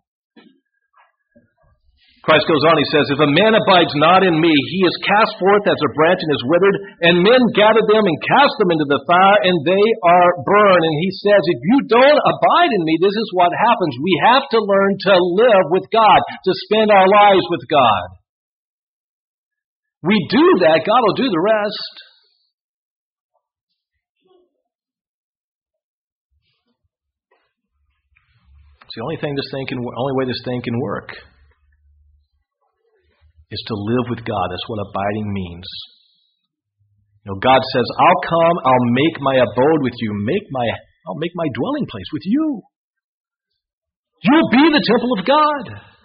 Christ goes on, He says, if a man abides not in me, he is cast forth as a branch and is withered, and men gather them and cast them into the fire, and they are burned. And He says, if you don't abide in me, this is what happens. We have to learn to live with God, to spend our lives with God. We do that, God will do the rest. It's the only thing this thing can, only way this thing can work is to live with God. That's what abiding means. You know, God says, I'll come, I'll make my abode with you, make my, I'll make my dwelling place with you. You'll be the temple of God.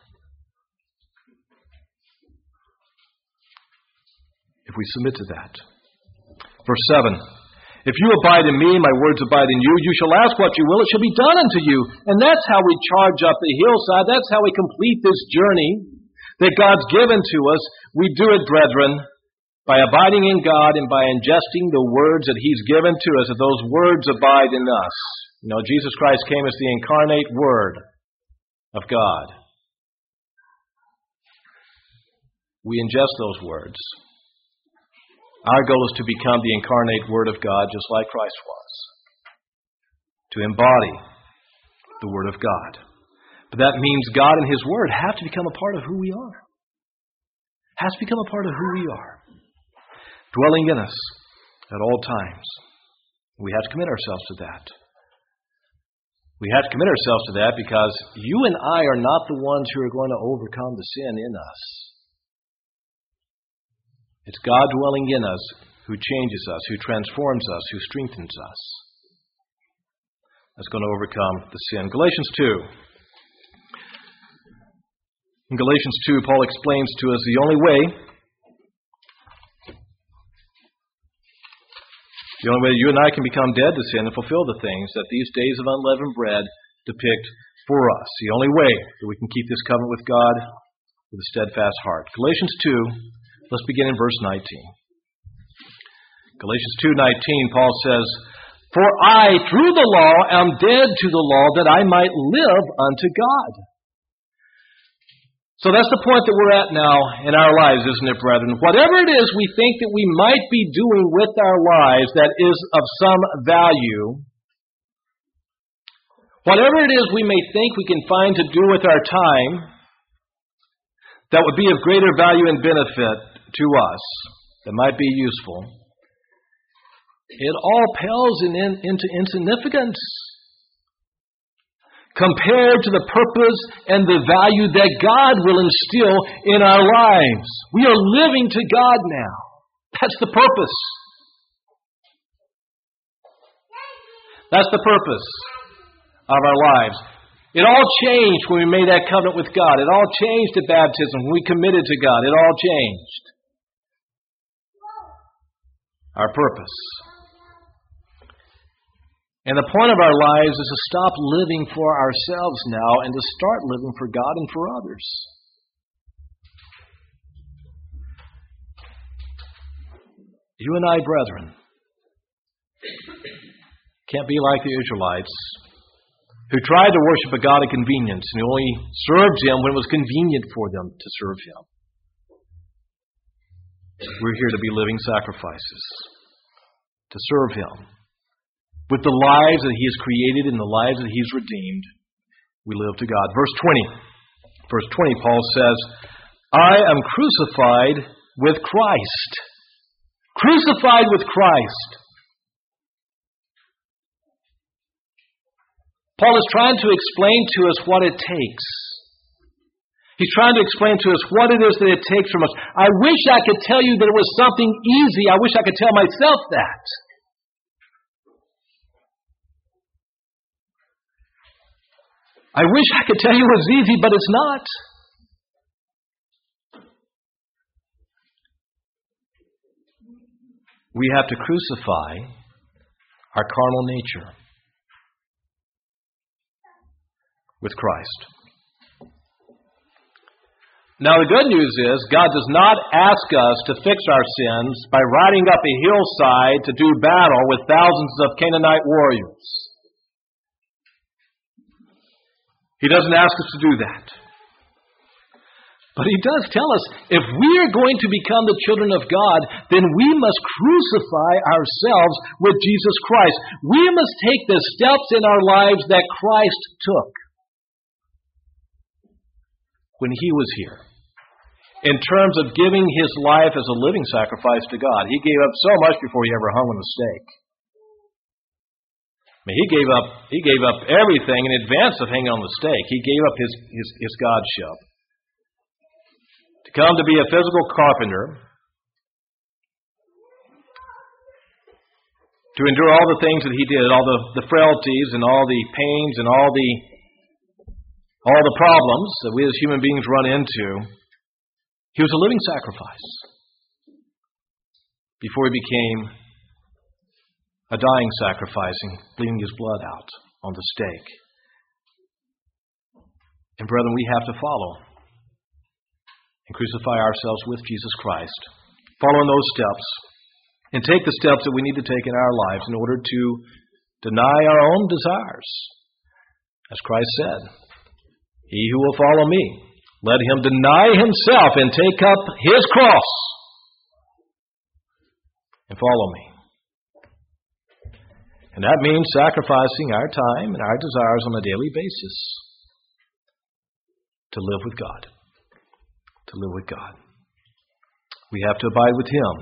If we submit to that. Verse seven. If you abide in me, my words abide in you, you shall ask what you will, it shall be done unto you. And that's how we charge up the hillside. That's how we complete this journey that God's given to us. We do it, brethren, by abiding in God and by ingesting the words that He's given to us, that those words abide in us. You know, Jesus Christ came as the incarnate Word of God. We ingest those words. Our goal is to become the incarnate Word of God just like Christ was. To embody the Word of God. But that means God and His Word have to become a part of who we are. Has to become a part of who we are. Dwelling in us at all times. We have to commit ourselves to that. We have to commit ourselves to that because you and I are not the ones who are going to overcome the sin in us. It's God dwelling in us who changes us, who transforms us, who strengthens us. That's going to overcome the sin. Galatians two. In Galatians two, Paul explains to us the only way, the only way you and I can become dead to sin and fulfill the things that these days of unleavened bread depict for us. The only way that we can keep this covenant with God with a steadfast heart. Galatians two, let's begin in verse nineteen. Galatians two nineteen, Paul says, "For I, through the law, am dead to the law, that I might live unto God." So that's the point that we're at now in our lives, isn't it, brethren? Whatever it is we think that we might be doing with our lives that is of some value, whatever it is we may think we can find to do with our time that would be of greater value and benefit to us, that might be useful, it all pales in, in, into insignificance compared to the purpose and the value that God will instill in our lives. We are living to God now. That's the purpose. That's the purpose of our lives. It all changed when we made that covenant with God. It all changed at baptism when we committed to God. It all changed. Our purpose. And the point of our lives is to stop living for ourselves now and to start living for God and for others. You and I, brethren, can't be like the Israelites who tried to worship a God of convenience and who only served Him when it was convenient for them to serve Him. We're here to be living sacrifices, to serve Him. With the lives that He has created and the lives that He has redeemed, we live to God. Verse twenty. Verse twenty, Paul says, "I am crucified with Christ." Crucified with Christ. Paul is trying to explain to us what it takes. He's trying to explain to us what it is that it takes from us. I wish I could tell you that it was something easy. I wish I could tell myself that. I wish I could tell you it was easy, but it's not. We have to crucify our carnal nature with Christ. Now, the good news is God does not ask us to fix our sins by riding up a hillside to do battle with thousands of Canaanite warriors. He doesn't ask us to do that. But He does tell us, if we are going to become the children of God, then we must crucify ourselves with Jesus Christ. We must take the steps in our lives that Christ took when He was here, in terms of giving His life as a living sacrifice to God. He gave up so much before He ever hung on a stake. I mean, he gave up he gave up everything in advance of hanging on the stake. He gave up his, his, his godship to come to be a physical carpenter, to endure all the things that He did, all the, the frailties and all the pains and all the all the problems that we as human beings run into. He was a living sacrifice before He became a dying sacrificing, bleeding His blood out on the stake. And brethren, we have to follow and crucify ourselves with Jesus Christ, follow in those steps, and take the steps that we need to take in our lives in order to deny our own desires. As Christ said, "He who will follow me, let him deny himself and take up his cross and follow me." And that means sacrificing our time and our desires on a daily basis to live with God. To live with God. We have to abide with Him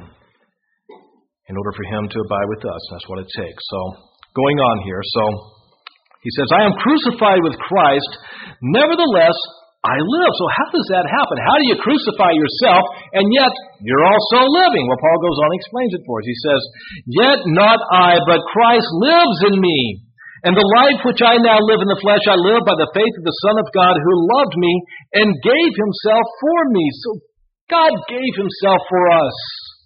in order for Him to abide with us. That's what it takes. So, going on here. So, He says, I am crucified with Christ, nevertheless I live. So how does that happen? How do you crucify yourself and yet you're also living? Well, Paul goes on and explains it for us. He says, yet not I, but Christ lives in me. And the life which I now live in the flesh, I live by the faith of the Son of God who loved me and gave himself for me. So God gave himself for us.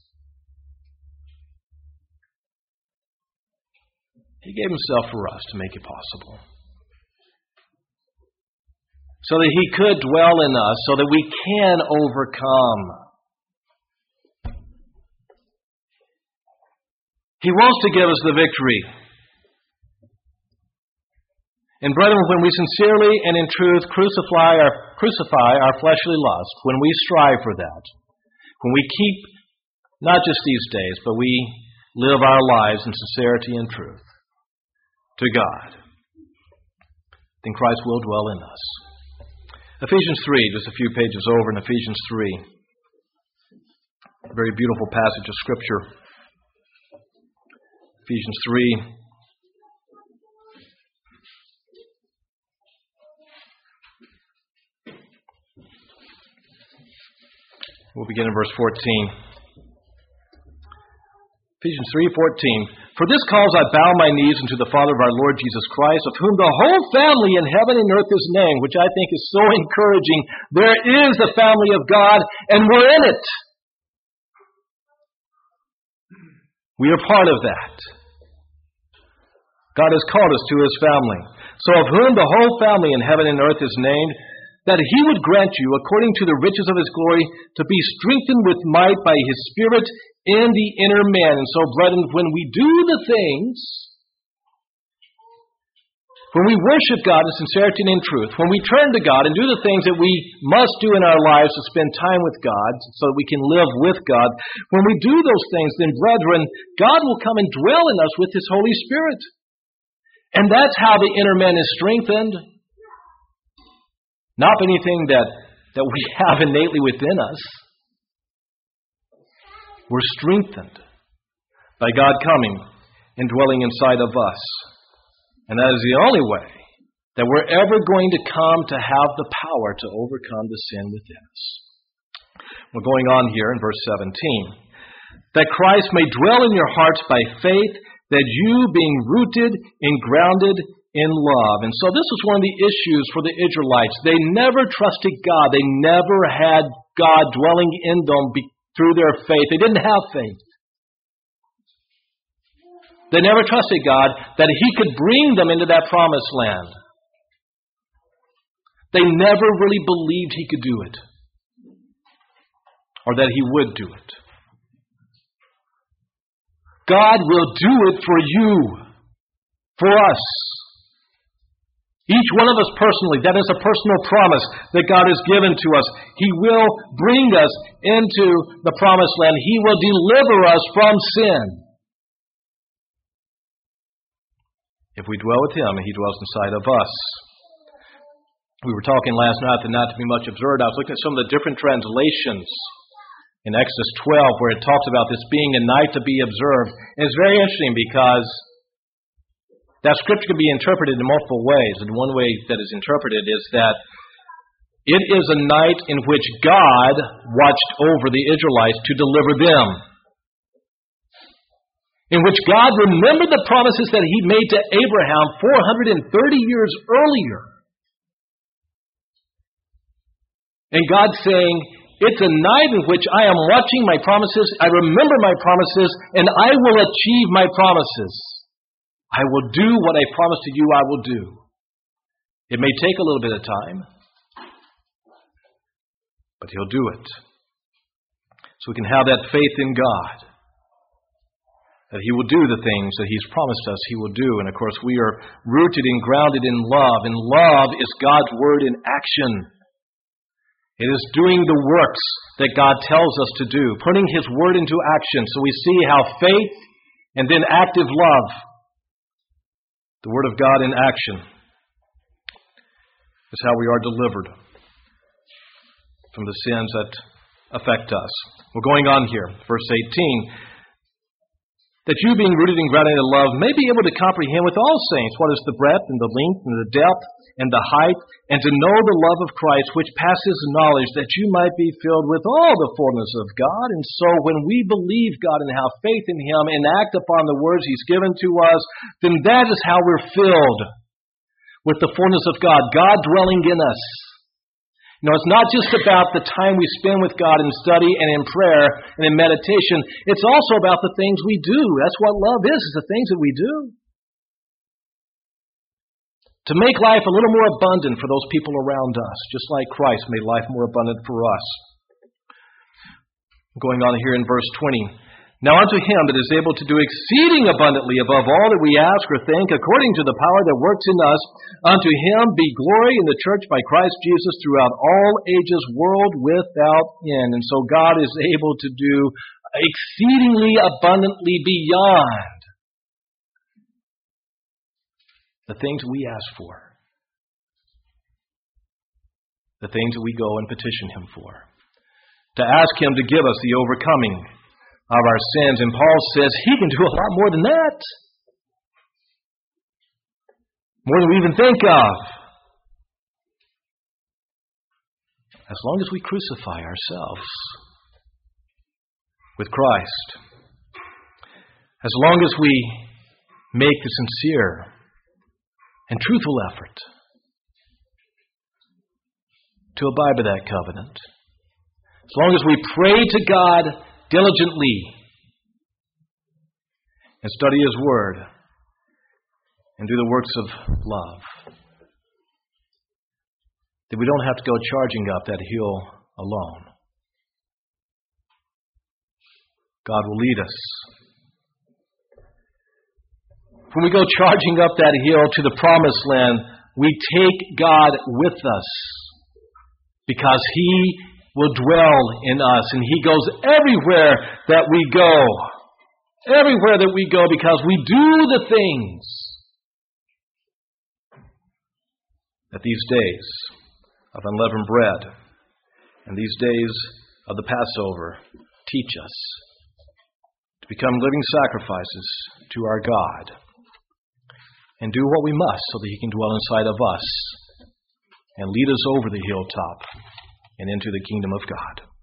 He gave himself for us to make it possible. So that he could dwell in us, so that we can overcome. He wants to give us the victory. And brethren, when we sincerely and in truth crucify our, crucify our fleshly lust, when we strive for that, when we keep, not just these days, but we live our lives in sincerity and truth to God, then Christ will dwell in us. Ephesians three, just a few pages over in Ephesians three. A very beautiful passage of Scripture. Ephesians three. We'll begin in verse fourteen. Ephesians three fourteen. For this cause I bow my knees unto the Father of our Lord Jesus Christ, of whom the whole family in heaven and earth is named, which I think is so encouraging. There is a family of God, and we're in it. We are part of that. God has called us to his family. So of whom the whole family in heaven and earth is named, that he would grant you, according to the riches of his glory, to be strengthened with might by his Spirit in the inner man. And so, brethren, when we do the things, when we worship God in sincerity and in truth, when we turn to God and do the things that we must do in our lives to spend time with God so that we can live with God, when we do those things, then, brethren, God will come and dwell in us with his Holy Spirit. And that's how the inner man is strengthened. Not anything that, that we have innately within us. We're strengthened by God coming and dwelling inside of us. And that is the only way that we're ever going to come to have the power to overcome the sin within us. We're going on here in verse seventeen. That Christ may dwell in your hearts by faith, that you being rooted and grounded in love. And so this was one of the issues for the Israelites. They never trusted God. They never had God dwelling in them through their faith. They didn't have faith. They never trusted God that he could bring them into that promised land. They never really believed he could do it, or that he would do it. God will do it for you, for us. Each one of us personally, that is a personal promise that God has given to us. He will bring us into the promised land. He will deliver us from sin. If we dwell with him and he dwells inside of us. We were talking last night that not to be much observed. I was looking at some of the different translations in Exodus twelve where it talks about this being a night to be observed. And it's very interesting because that scripture can be interpreted in multiple ways. And one way that is interpreted is that it is a night in which God watched over the Israelites to deliver them. In which God remembered the promises that he made to Abraham four hundred thirty years earlier. And God saying, it's a night in which I am watching my promises, I remember my promises, and I will achieve my promises. I will do what I promised to you I will do. It may take a little bit of time, but he'll do it. So we can have that faith in God, that he will do the things that he's promised us he will do. And of course, we are rooted and grounded in love, and love is God's word in action. It is doing the works that God tells us to do, putting his word into action. So we see how faith and then active love, the word of God in action, is how we are delivered from the sins that affect us. We're going on here. Verse eighteen. that you, being rooted and grounded in love, may be able to comprehend with all saints what is the breadth and the length and the depth and the height, and to know the love of Christ, which passes knowledge, that you might be filled with all the fullness of God. And so when we believe God and have faith in Him and act upon the words He's given to us, then that is how we're filled with the fullness of God, God dwelling in us. You know, it's not just about the time we spend with God in study and in prayer and in meditation. It's also about the things we do. That's what love is, is the things that we do. To make life a little more abundant for those people around us, just like Christ made life more abundant for us. Going on here in verse twenty. Now unto Him that is able to do exceeding abundantly above all that we ask or think, according to the power that works in us, unto Him be glory in the church by Christ Jesus throughout all ages, world without end. And so God is able to do exceedingly abundantly beyond the things we ask for, the things that we go and petition Him for, to ask Him to give us the overcoming of our sins. And Paul says He can do a lot more than that. More than we even think of. As long as we crucify ourselves with Christ. As long as we make the sincere and truthful effort to abide by that covenant. As long as we pray to God diligently and study His Word and do the works of love, that we don't have to go charging up that hill alone. God will lead us. When we go charging up that hill to the promised land, we take God with us because He will dwell in us, and He goes everywhere that we go. Everywhere that we go, because we do the things that these days of unleavened bread and these days of the Passover teach us to become living sacrifices to our God and do what we must so that He can dwell inside of us and lead us over the hilltop and into the kingdom of God.